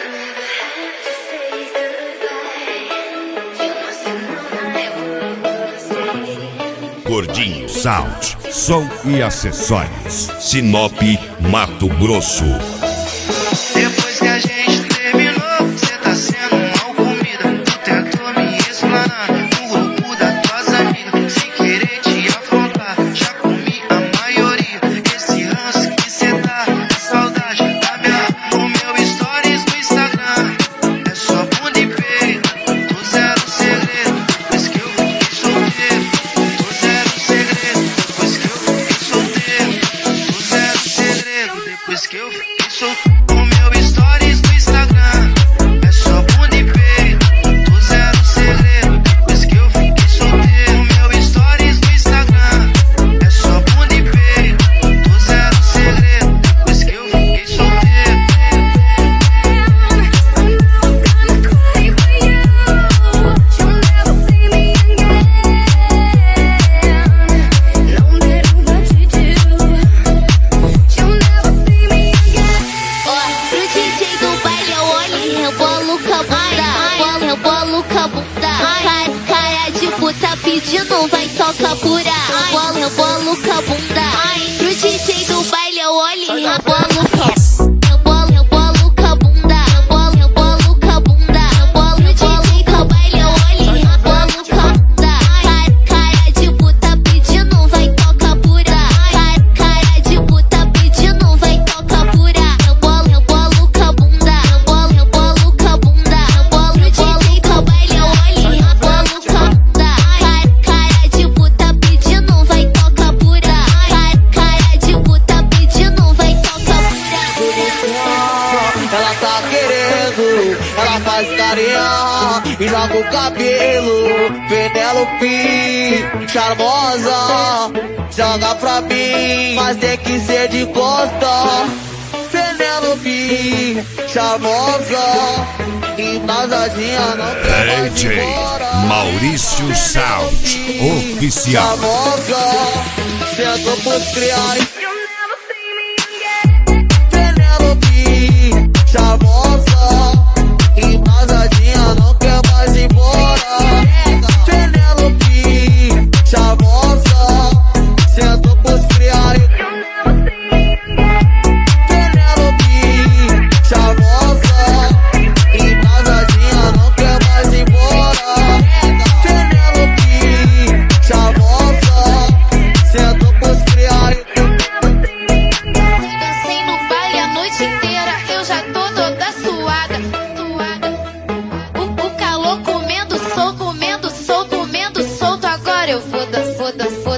Gordinho Sound, som e acessórios. Sinop, Mato Grosso. Depois que a gente terminou, cê tá sendo mal comida. Tu tentou me explanar no grupo das tuas amigas, sem querer te afrontar. Já comi a maioria. Esse ranço que cê tá, é saudade da minha. No meu stories no Instagram é só bunda e peito. Tu zero segredo, depois que eu fiquei solteiro. Tu zero segredo, depois que eu fiquei solteiro. Tu zero segredo, depois que eu fiquei solteiro. No meu stories no Instagram é só bunda e peito. Tu zero segredo, depois que eu fiquei solteiro. No meu stories no Instagram é só bunda e peito. Tu zero segredo, depois que eu fiquei solteiro. Cara de puta pedindo, vai tocar pura. Eu bolo com a bunda. Pro DJ do baile eu olho e rebolo com a bunda. Eu bolo com a bunda. Eu bolo com a bunda. Pro DJ do baile eu olho e rebolo com a bunda. Cara de puta pedindo, vai tocar pura. Cara de puta pedindo, vai tocar pura. Eu bolo com a bunda. Eu bolo com a bunda. Pro DJ do baile eu olho e rebolo com a bunda. Cara de puta pedindo, vai tocar pura. Cara de puta pedindo, vai tocar pura. Ela tá querendo, ela faz carinha e joga o cabelo. Penelope, charmosa, joga pra mim, mas tem que ser de costa. Penelope, charmosa, embasadinha, não quer mais DJ embora. Maurício Sound, oficial. Charmosa, sentou pros criais. Penelope, charmosa, embasadinha, não quer mais ir embora. Penelope, charmosa, sentou pros criais. Penelope, charmosa, embasadinha, não quer mais ir embora. Penelope, charmosa, sentou pros criais. Dancei no baile a noite inteira, eu já tô toda suada. O calor comendo solto. Agora eu vou dançar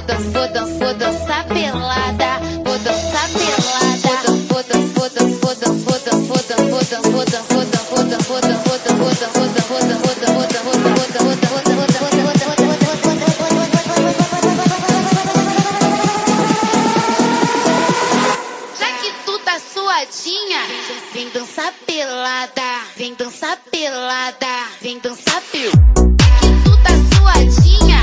pelada. Vou dançar pelada. Já que tu tá suadinha, vem dançar pelada. Vem dançar pelada. Vem dançar pelada. Já que tu tá suadinha,